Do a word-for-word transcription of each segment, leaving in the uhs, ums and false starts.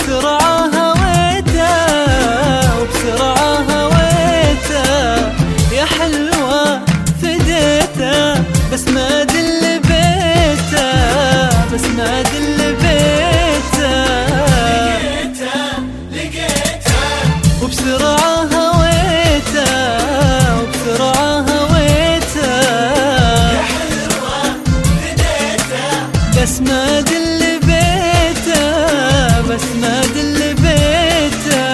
وبسرعة هويته وبسرعة هويته يا حلوة فديته بس ما دل بيته بس ما دل بيته لقيته لقيته وبسرعة هويته وبسرعة هويته يا حلوة فديته بس ما دل بيته بس ما دل بيته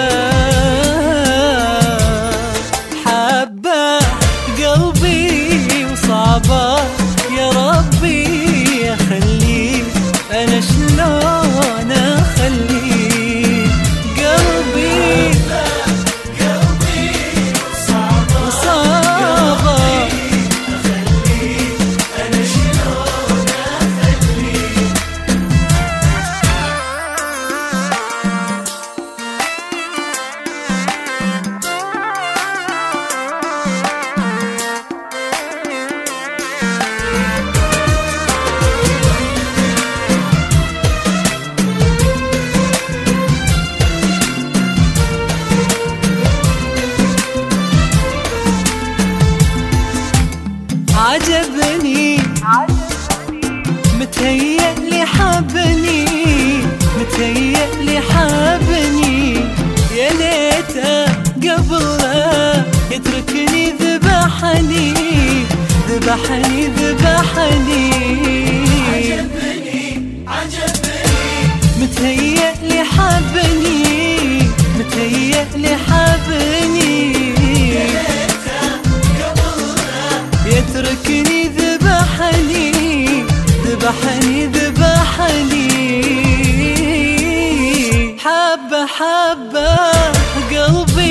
حبه قلبي وصعبه يا ربي اخليه انا شلون اخليه قلبي قلبي وصعبه وصعبه اخليه انا شلون اخليه عجبني متهيأ لي حبني متهيأ لي حبني يا ليته قبل لا يتركني ذبحني ذبحني ذبحني عجبني عجبني متهيأ لي حبني متهيأ لي حبني يتركني ذبحني ذبحني ذبحني حبة حبة قلبي